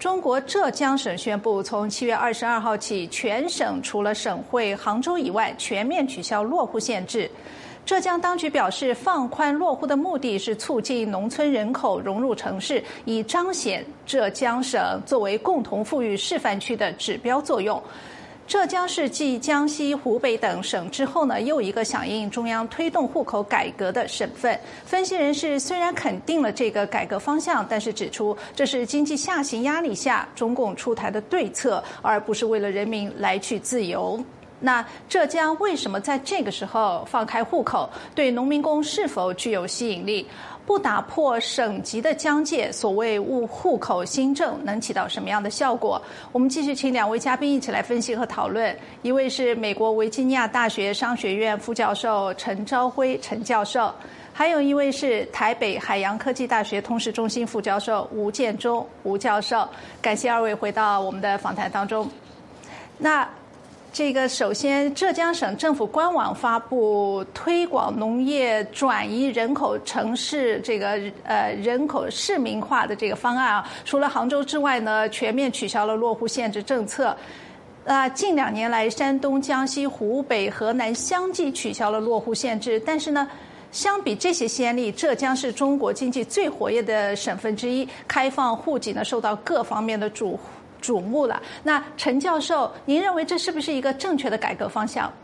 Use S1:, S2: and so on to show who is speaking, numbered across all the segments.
S1: 中国浙江省宣布，从7月22号起，全省除了省会杭州以外，全面取消落户限制。浙江当局表示，放宽落户的目的是促进农村人口融入城市，以彰显浙江省作为共同富裕示范区的指标作用。浙江是继江西、湖北等省之后呢，又一个响应中央推动户口改革的省份。分析人士虽然肯定了这个改革方向，但是指出这是经济下行压力下中共出台的对策，而不是为了人民来去自由。那浙江为什么在这个时候放开户口？对农民工是否具有吸引力？不打破省级的疆界，所谓户口新政能起到什么样的效果？我们继续请两位嘉宾一起来分析和讨论。一位是美国维吉尼亚大学商学院副教授陈朝晖陈教授，还有一位是台北海洋科技大学通识中心副教授吴建中吴教授。感谢二位回到我们的访谈当中。那首先，浙江省政府官网发布推广农业转移人口城市人口市民化的这个方案啊，除了杭州之外呢，全面取消了落户限制政策。近2年来，山东、江西、湖北、河南相继取消了落户限制，但是呢，相比这些先例，浙江是中国经济最活跃的省份之一，开放户籍呢受到各方面的瞩目了。那陈教授，您认为这是不是一个正确的改革方向？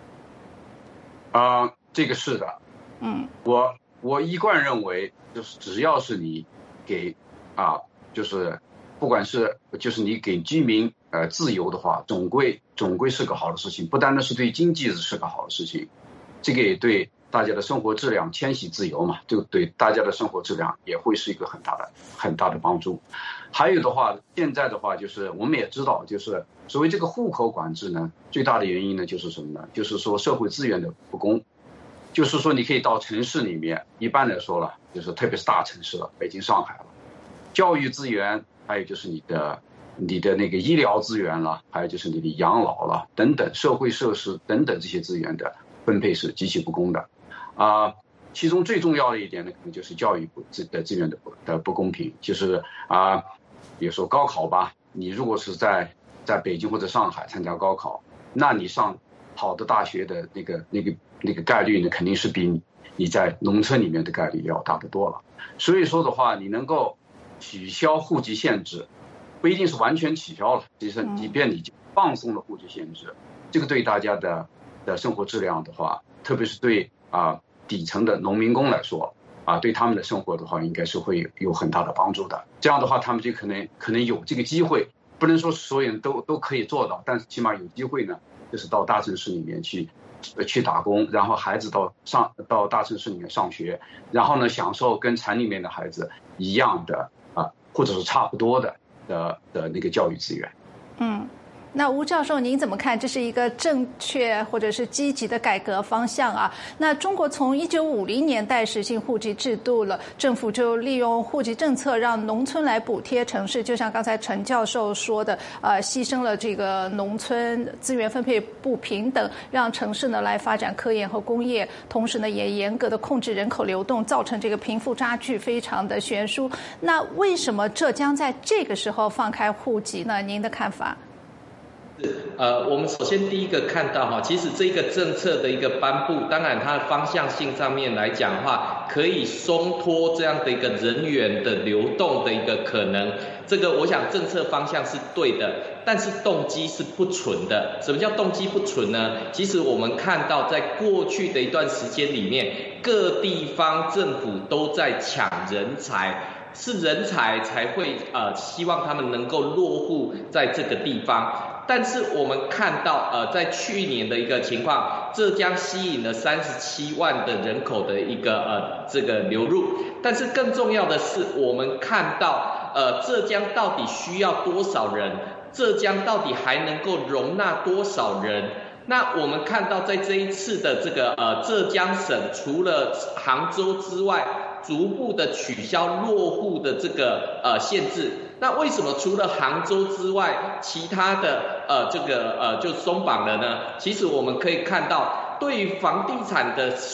S2: 这个是的。我一贯认为，就是只要是你给就是不管是就是你给居民自由的话，总归是个好的事情。不单单是对经济是个好的事情，这个也对大家的生活质量，迁徙自由嘛，就对大家的生活质量也会是一个很大的帮助。还有的话，现在的话就是我们也知道，就是所谓这个户口管制呢，最大的原因呢就是什么呢？就是说社会资源的不公。就是说你可以到城市里面，一般来说了，就是特别是大城市了，北京、上海了，教育资源，还有就是你的那个医疗资源了，还有就是你的养老了等等社会设施等等这些资源的分配是极其不公的。其中最重要的一点呢，可能就是教育的资源的不公平。就是比如说高考吧，你如果是在北京或者上海参加高考，那你上好的大学的那个概率呢，肯定是比你在农村里面的概率要大得多了。所以说的话，你能够取消户籍限制，不一定是完全取消了，即便你放松了户籍限制，这个对大家的生活质量的话，特别是对底层的农民工来说对他们的生活的话，应该是会有很大的帮助的。这样的话，他们就可能有这个机会，不能说所有人都可以做到，但是起码有机会呢，就是到大城市里面去打工，然后孩子到大城市里面上学，然后呢享受跟城里面的孩子一样的或者是差不多的那个教育资源。
S1: 那吴教授，您怎么看？这是一个正确或者是积极的改革方向啊？那中国从1950年代实行户籍制度了，政府就利用户籍政策让农村来补贴城市，就像刚才陈教授说的，牺牲了这个农村资源分配不平等，让城市呢来发展科研和工业，同时呢也严格的控制人口流动，造成这个贫富差距非常的悬殊。那为什么浙江在这个时候放开户籍呢？您的看法？
S3: 我们首先第一个看到其实这个政策的一个颁布，当然它的方向性上面来讲的话，可以松脱这样的一个人员的流动的一个可能。这个我想政策方向是对的，但是动机是不纯的。什么叫动机不纯呢？其实我们看到在过去的一段时间里面，各地方政府都在抢人才。是人才才会希望他们能够落户在这个地方，但是我们看到在去年的一个情况，浙江吸引了37万的人口的一个这个流入，但是更重要的是，我们看到浙江到底需要多少人，浙江到底还能够容纳多少人？那我们看到在这一次的这个浙江省，除了杭州之外，逐步的取消落户的这个限制。那为什么除了杭州之外，其他的这个就松绑了呢？其实我们可以看到，对于房地产的市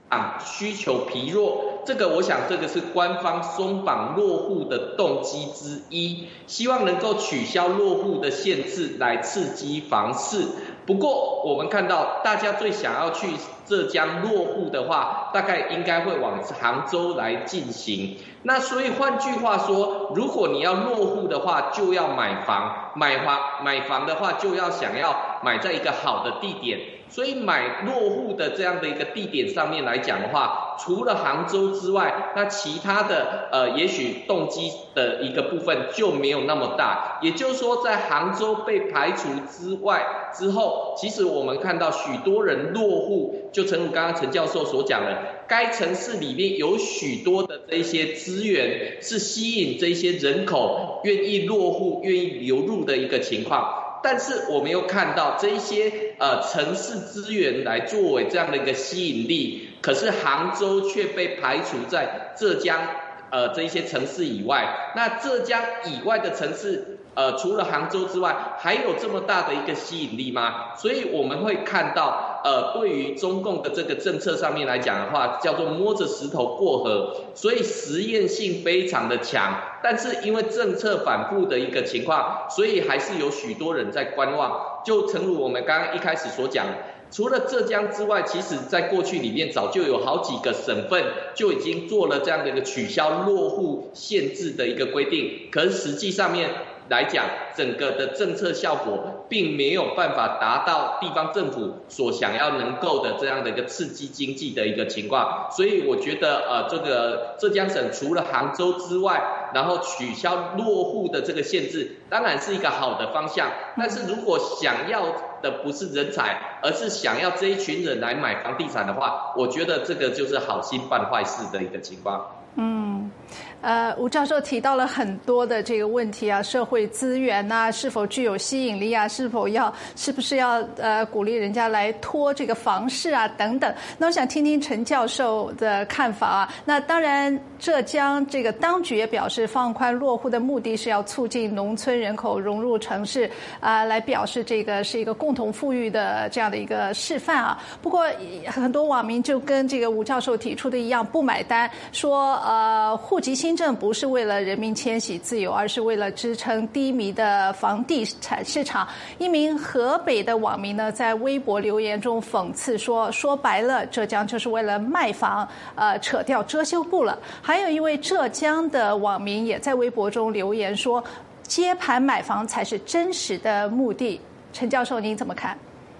S3: 需求疲弱，这个我想这个是官方松绑落户的动机之一，希望能够取消落户的限制来刺激房市。不过我们看到大家最想要去浙江落户的话，大概应该会往杭州来进行。那所以换句话说，如果你要落户的话，就要买房，买房的话就要想要买在一个好的地点。所以买落户的这样的一个地点上面来讲的话，除了杭州之外，那其他的也许动机的一个部分就没有那么大。也就是说，在杭州被排除之后，其实我们看到许多人落户，就正如刚刚陈教授所讲的，该城市里面有许多的这些资源是吸引这些人口愿意落户、愿意流入的一个情况。但是我们又看到这些城市资源来作为这样的一个吸引力，可是杭州却被排除在浙江这一些城市以外。那浙江以外的城市除了杭州之外，还有这么大的一个吸引力吗？所以我们会看到对于中共的这个政策上面来讲的话，叫做摸着石头过河，所以实验性非常的强。但是因为政策反复的一个情况，所以还是有许多人在观望。就诚如我们刚刚一开始所讲，除了浙江之外，其实在过去里面早就有好几个省份就已经做了这样的一个取消落户限制的一个规定，可是实际上面来讲，整个的政策效果并没有办法达到地方政府所想要能够的这样的一个刺激经济的一个情况。所以我觉得这个浙江省除了杭州之外，然后取消落户的这个限制，当然是一个好的方向。但是如果想要的不是人才，而是想要这一群人来买房地产的话，我觉得这个就是好心办坏事的一个情况。
S1: 吴教授提到了很多的这个问题啊，社会资源啊，是否具有吸引力啊，是不是要鼓励人家来托这个房市啊等等。那我想听听陈教授的看法啊。那当然，浙江这个当局也表示，放宽落户的目的是要促进农村人口融入城市来表示这个是一个共同富裕的这样的一个示范啊。不过很多网民就跟这个吴教授提出的一样，不买单，说户籍新政不是为了人民迁徙自由，而是为了支撑低迷的房地产市场。一名河北的网民呢，在微博留言中讽刺说白了，浙江就是为了卖房，扯掉遮羞布了。还有一位浙江的网民也在微博中留言说，接盘买房才是真实的目的。陈教授，您怎么看？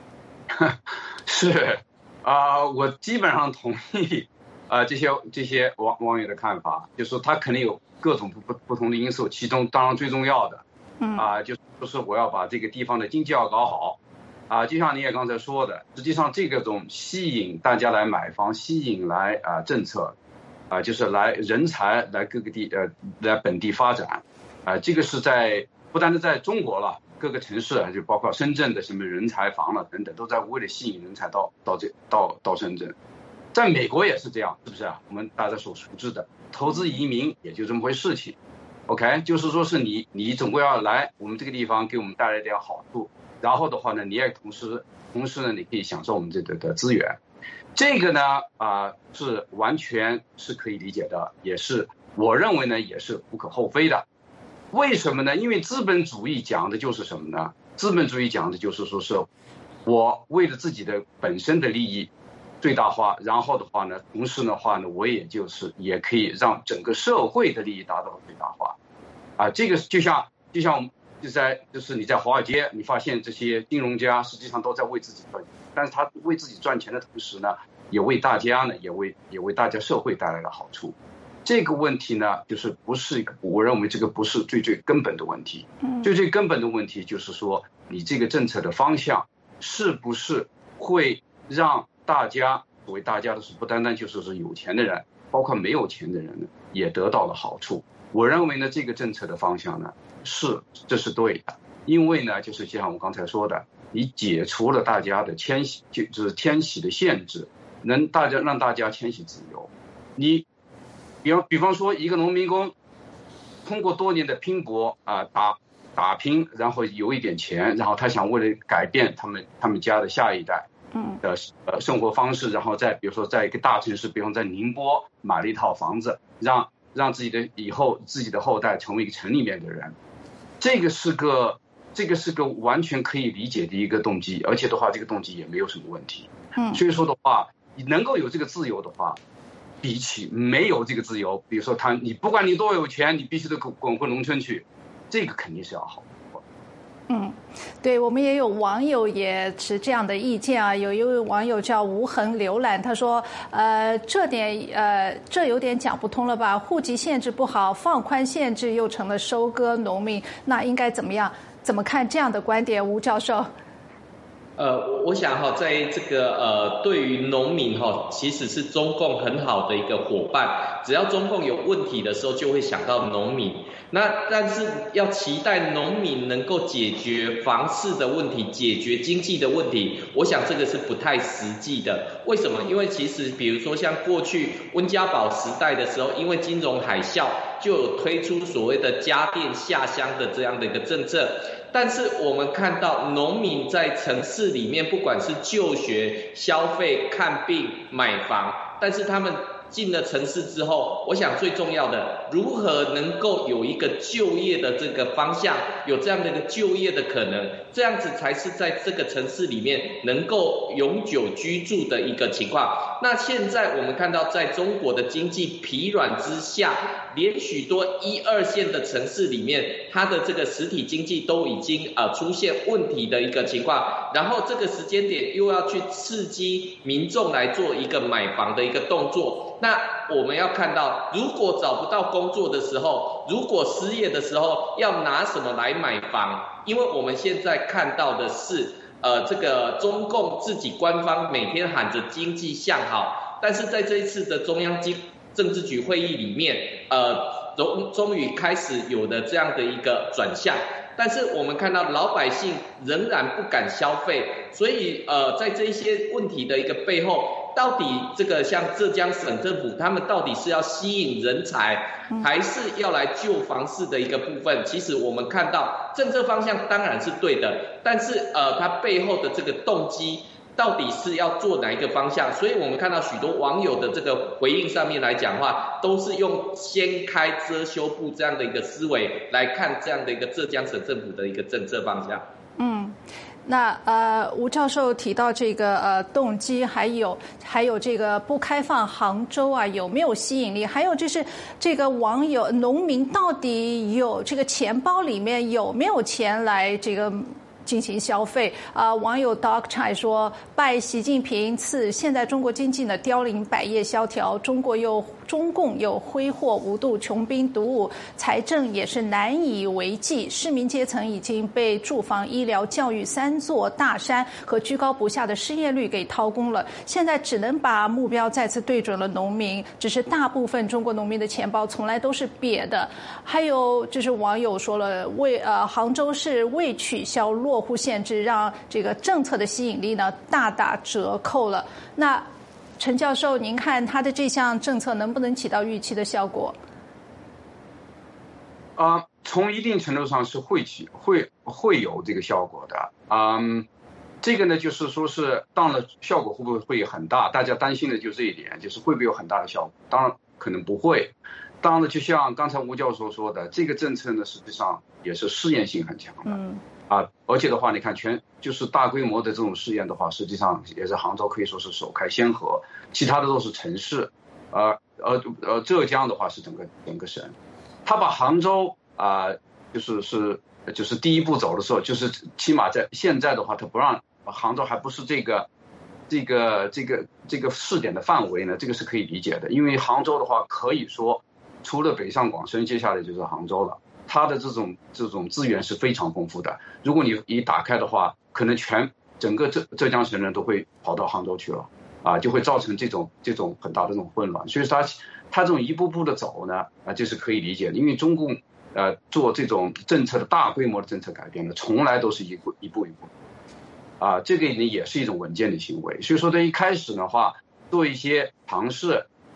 S2: 是我基本上同意这些网友的看法，就是说他肯定有各种不同的因素，其中当然最重要的就是我要把这个地方的经济要搞好就像你也刚才说的，实际上这个种吸引大家来买房，吸引来政策就是来人才来各个来本地发展这个是不单是在中国了，各个城市就包括深圳的什么人才房了等等，都在为了吸引人才到深圳。在美国也是这样，是不是我们大家所熟知的投资移民也就这么回事情。OK， 就是说是你总归要来我们这个地方给我们带来点好处，然后的话呢，你也同时呢，你可以享受我们这个的资源。这个呢是完全是可以理解的，也是我认为呢也是无可厚非的。为什么呢？因为资本主义讲的就是什么呢？资本主义讲的就是说是我为了自己的本身的利益最大化，然后的话呢，同时的话呢，我也可以让整个社会的利益达到最大化这个就像就是你在华尔街，你发现这些金融家实际上都在为自己赚钱，但是他为自己赚钱的同时呢，也为大家呢，也为大家社会带来了好处。这个问题呢，就是我认为这个不是最根本的问题。最根本的问题就是说，你这个政策的方向是不是会让大家，所谓大家的是不单单就是有钱的人，包括没有钱的人呢，也得到了好处。我认为呢，这个政策的方向呢，这是对的，因为呢，就是像我刚才说的，你解除了大家的迁徙，就是迁徙的限制，让大家迁徙自由。你比方说一个农民工通过多年的拼搏打拼，然后有一点钱，然后他想为了改变他们家的下一代， 生活方式，然后比如说在一个大城市，比如在宁波买了一套房子，让自己的后代成为一个城里面的人，这个是个完全可以理解的一个动机，而且的话这个动机也没有什么问题。所以说的话，你能够有这个自由的话，比起没有这个自由，比如说你不管你多有钱，你必须得滚回农村去，这个肯定是要好。
S1: 对，我们也有网友也持这样的意见啊。有一位网友叫无痕浏览，他说，这有点讲不通了吧？户籍限制不好，放宽限制又成了收割农民，那应该怎么样？怎么看这样的观点，吴教授？
S3: 我想在这个对于农民其实是中共很好的一个伙伴。只要中共有问题的时候，就会想到农民。但是要期待农民能够解决房市的问题，解决经济的问题，我想这个是不太实际的。为什么？因为其实比如说像过去温家宝时代的时候，因为金融海啸，就有推出所谓的家电下乡的这样的一个政策。但是我们看到农民在城市里面，不管是就学、消费、看病、买房，但是他们进了城市之后，我想最重要的，如何能够有一个就业的这个方向，有这样的一个就业的可能，这样子才是在这个城市里面能够永久居住的一个情况。那现在我们看到，在中国的经济疲软之下，连许多1、2线的城市里面，它的这个实体经济都已经出现问题的一个情况，然后这个时间点又要去刺激民众来做一个买房的一个动作。那我们要看到，如果找不到工作的时候，如果失业的时候，要拿什么来买房？因为我们现在看到的是这个中共自己官方每天喊着经济向好，但是在这一次的中央政治局会议里面，终于开始有了这样的一个转向。但是我们看到老百姓仍然不敢消费，所以在这一些问题的一个背后，到底这个像浙江省政府，他们到底是要吸引人才，还是要来救房市的一个部分？其实我们看到政策方向当然是对的，但是它背后的这个动机到底是要做哪一个方向？所以我们看到许多网友的这个回应上面来讲的话，都是用掀开遮羞布这样的一个思维来看这样的一个浙江省政府的一个政策方向。
S1: 那吴教授提到这个动机，还有这个不开放杭州啊，有没有吸引力？还有就是这个网友农民到底有这个钱包里面有没有钱来这个进行消费网友 Dog Chai 说，拜习近平赐，现在中国经济呢凋零，百业萧条，中共又挥霍无度，穷兵黩武，财政也是难以为继，市民阶层已经被住房、医疗、教育3座大山和居高不下的失业率给掏空了，现在只能把目标再次对准了农民，只是大部分中国农民的钱包从来都是瘪的。还有就是网友说了，杭州市未取消落户限制，让这个政策的吸引力呢大打折扣了。那陈教授，您看他的这项政策能不能起到预期的效果？
S2: 从一定程度上是会有这个效果的。这个呢，就是说是当然效果会不会很大？大家担心的就这一点，就是会不会有很大的效果？当然可能不会。当然，就像刚才吴教授说的，这个政策呢，实际上也是试验性很强的。而且的话，你看就是大规模的这种试验的话，实际上也是杭州可以说是首开先河，其他的都是城市，浙江的话是整个省，他把杭州就是第一步走的时候，就是起码在现在的话，他不让杭州还不是这个试点的范围呢，这个是可以理解的，因为杭州的话可以说除了北上广深，接下来就是杭州了。它的这种资源是非常丰富的，如果你一打开的话，可能整个浙江省人都会跑到杭州去了，就会造成这种很大的这种混乱。所以它这种一步步的走呢，这是可以理解的，因为中共做这种政策的大规模的政策改变呢，从来都是一步，这个呢也是一种稳健的行为。所以说在一开始的话，做一些尝试，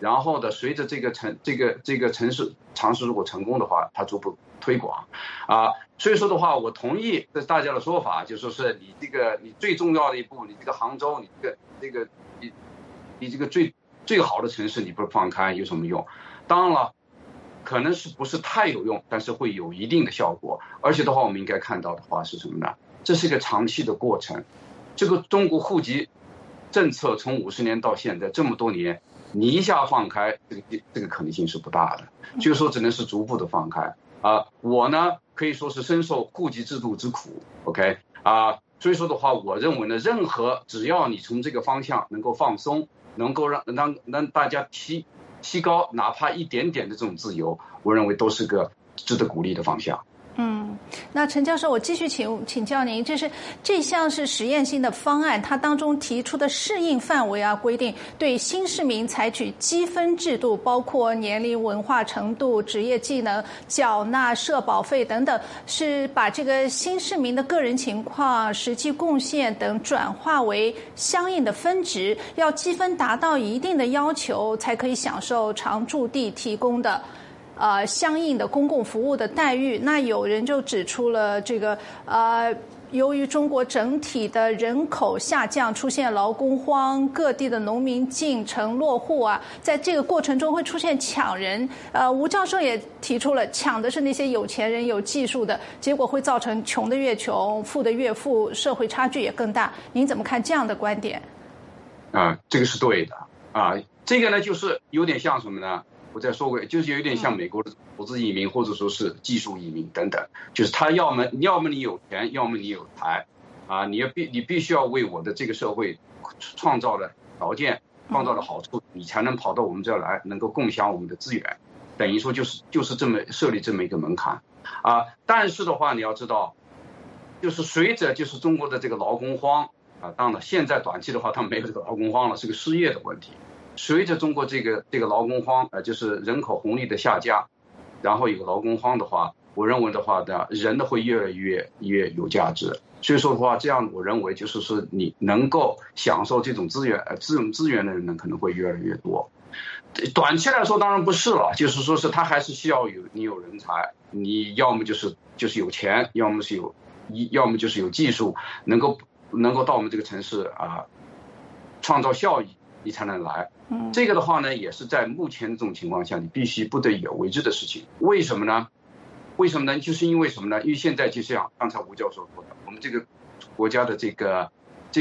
S2: 然后呢，随着这个城市尝试如果成功的话，它逐步推广所以说的话，我同意大家的说法，就说是你最重要的一步，你这个杭州，你这个最好的城市你不放开有什么用？当然了，可能是不是太有用，但是会有一定的效果。而且的话，我们应该看到的话是什么呢？这是一个长期的过程。这个中国户籍政策从50年到现在这么多年，你一下放开，这个可能性是不大的。就是说，只能是逐步的放开我呢可以说是深受户籍制度之苦 ，OK 所以说的话，我认为呢，只要你从这个方向能够放松，能够让大家提高哪怕一点点的这种自由，我认为都是个值得鼓励的方向。
S1: 那陈教授，我继续请教您，这项是实验性的方案，它当中提出的适应范围规定对新市民采取积分制度，包括年龄、文化程度、职业技能、缴纳社保费等等，是把这个新市民的个人情况、实际贡献等转化为相应的分值，要积分达到一定的要求，才可以享受常住地提供的相应的公共服务的待遇。那有人就指出了由于中国整体的人口下降，出现劳工荒，各地的农民进城落户在这个过程中会出现抢人。吴教授也提出了，抢的是那些有钱人、有技术的，结果会造成穷的越穷，富的越富，社会差距也更大。您怎么看这样的观点？
S2: 这个是对的这个呢就是有点像什么呢？我再说过，就是有一点像美国的投资移民，或者说是技术移民等等，就是他要么你有钱，要么你有才你必须要为我的这个社会创造了条件，创造了好处，你才能跑到我们这儿来，能够共享我们的资源。等于说就是这么设立这么一个门槛但是的话，你要知道，就是随着就是中国的这个劳工荒当然现在短期的话，他们没有这个劳工荒了，是个失业的问题。随着中国这个劳工荒就是人口红利的下降，然后有劳工荒的话，我认为的话呢，人呢会越来越有价值。所以说的话，这样我认为就是说你能够享受这种资源的人呢，可能会越来越多。短期来说当然不是了，就是说是他还是需要你有人才，你要么就是有钱，要么就是有技术，能够到我们这个城市创造效益，你才能来。这个的话呢，也是在目前这种情况下，你必须不得已而为之的事情。为什么呢？就是因为什么呢？因为现在就像刚才吴教授说的，我们这个国家的这个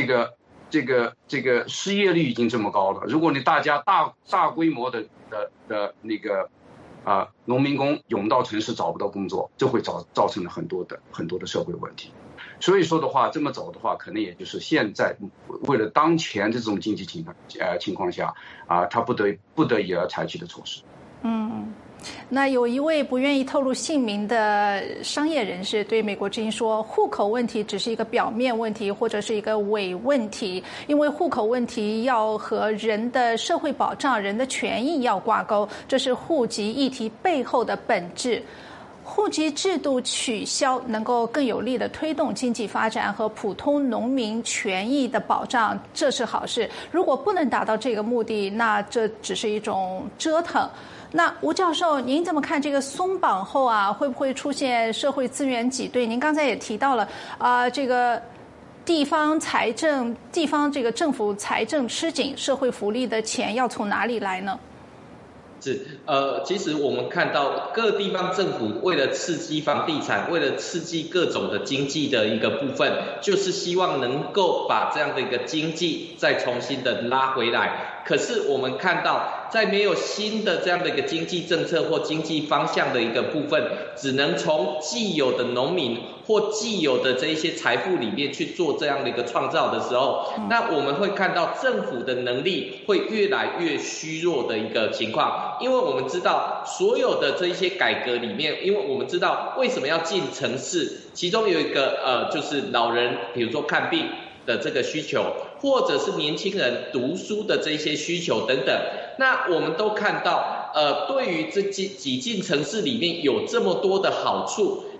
S2: 失业率已经这么高了，如果你大家大规模的那个农民工涌到城市找不到工作，这会造成了很多的社会问题。所以说的话，这么走的话，可能也就是现在为了当前这种经济情况下他不得已而采取的措施。
S1: 那有一位不愿意透露姓名的商业人士对美国之音说，户口问题只是一个表面问题，或者是一个伪问题，因为户口问题要和人的社会保障、人的权益要挂钩，这是户籍议题背后的本质。户籍制度取消能够更有力地推动经济发展和普通农民权益的保障，这是好事。如果不能达到这个目的，那这只是一种折腾。那吴教授，您怎么看这个松绑后会不会出现社会资源挤兑？您刚才也提到了这个地方这个政府财政吃紧，社会福利的钱要从哪里来呢？
S3: 其实我们看到各地方政府为了刺激房地产，为了刺激各种的经济的一个部分，就是希望能够把这样的一个经济再重新的拉回来。可是我们看到，在没有新的这样的一个经济政策或经济方向的一个部分，只能从既有的农民或既有的这一些财富里面去做这样的一个创造的时候，那我们会看到政府的能力会越来越虚弱的一个情况。因为我们知道所有的这一些改革里面，因为我们知道为什么要进城市，其中有一个就是老人比如说看病的这个需求，或者是年轻人读书的这些需求等等。那我们都看到对于这挤进城市里面有这么多的好处，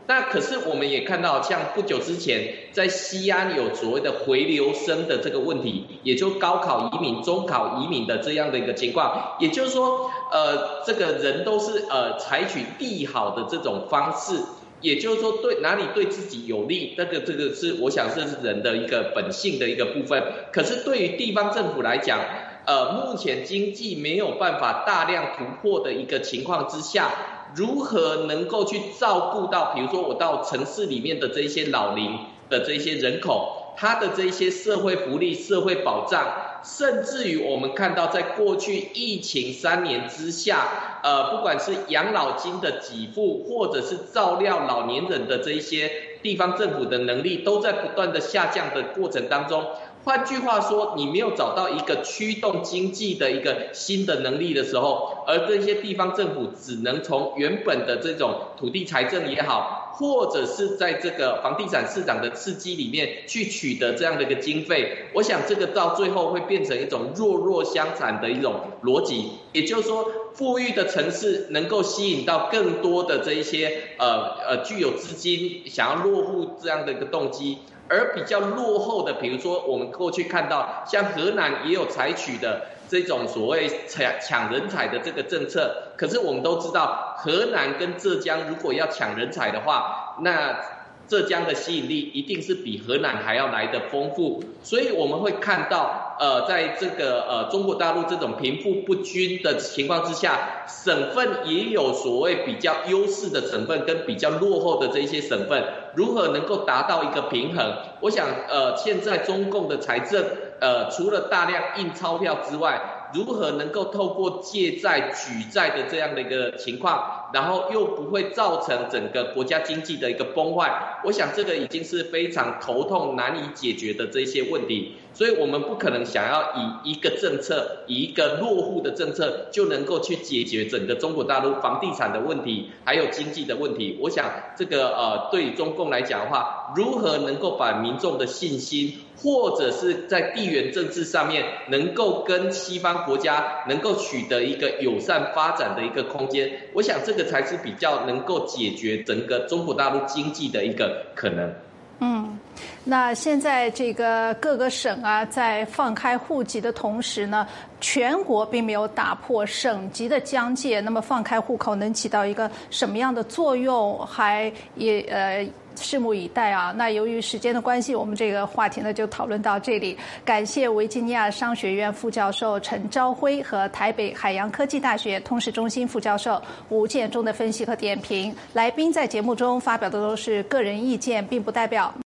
S3: 那可是我们也看到，像不久之前在西安有所谓的回流生的这个问题，也就高考移民、中考移民的这样的一个情况，也就是说，这个人都是采取利好的这种方式。也就是说，对哪里对自己有利，这个是我想这是人的一个本性的一个部分。可是对于地方政府来讲，目前经济没有办法大量突破的一个情况之下，如何能够去照顾到，比如说我到城市里面的这些老龄的这些人口，他的这些社会福利、社会保障，甚至于我们看到在过去疫情3年之下，不管是养老金的给付，或者是照料老年人的这一些地方政府的能力，都在不断的下降的过程当中。换句话说，你没有找到一个驱动经济的一个新的能力的时候，而这些地方政府只能从原本的这种土地财政也好，或者是在这个房地产市场的刺激里面去取得这样的一个经费，我想这个到最后会变成一种弱弱相残的一种逻辑。也就是说，富裕的城市能够吸引到更多的这一些具有资金想要落户这样的一个动机。而比较落后的，比如说我们过去看到，像河南也有采取的这种所谓抢人才的这个政策，可是我们都知道，河南跟浙江如果要抢人才的话，那浙江的吸引力一定是比河南还要来得丰富，所以我们会看到，在这个中国大陆这种贫富不均的情况之下，省份也有所谓比较优势的省份跟比较落后的这些省份，如何能够达到一个平衡？我想，现在中共的财政，除了大量印钞票之外，如何能够透过借债举债的这样的一个情况，然后又不会造成整个国家经济的一个崩坏，我想这个已经是非常头痛难以解决的这些问题，所以我们不可能想要以一个政策，以一个落户的政策就能够去解决整个中国大陆房地产的问题，还有经济的问题。我想这个对于中共来讲的话，如何能够把民众的信心，或者是在地缘政治上面能够跟西方国家能够取得一个友善发展的一个空间，我想这个才是比较能够解决整个中国大陆经济的一个可能。
S1: 那现在这个各个省啊，在放开户籍的同时呢，全国并没有打破省级的疆界。那么放开户口能起到一个什么样的作用，还也拭目以待啊。那由于时间的关系，我们这个话题呢就讨论到这里。感谢维吉尼亚商学院副教授陈朝晖和台北海洋科技大学通识中心副教授吴建中的分析和点评。来宾在节目中发表的都是个人意见，并不代表